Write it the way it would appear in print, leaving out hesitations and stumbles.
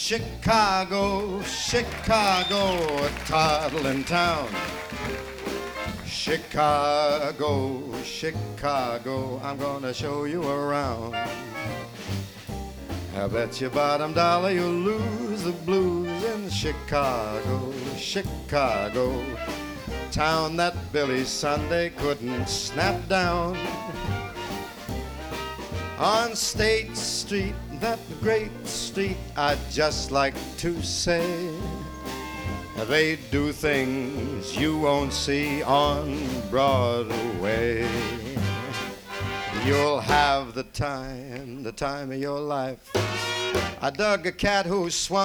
Chicago, Chicago, a toddling town. Chicago, Chicago, I'm gonna show you around. I bet your bottom dollar you'll lose the blues in Chicago, Chicago, town that Billy Sunday couldn't snap down. On State Street, that great street, I'd just like to say, they do things you won't see on Broadway. You'll have the time of your life. I dug a cat who swung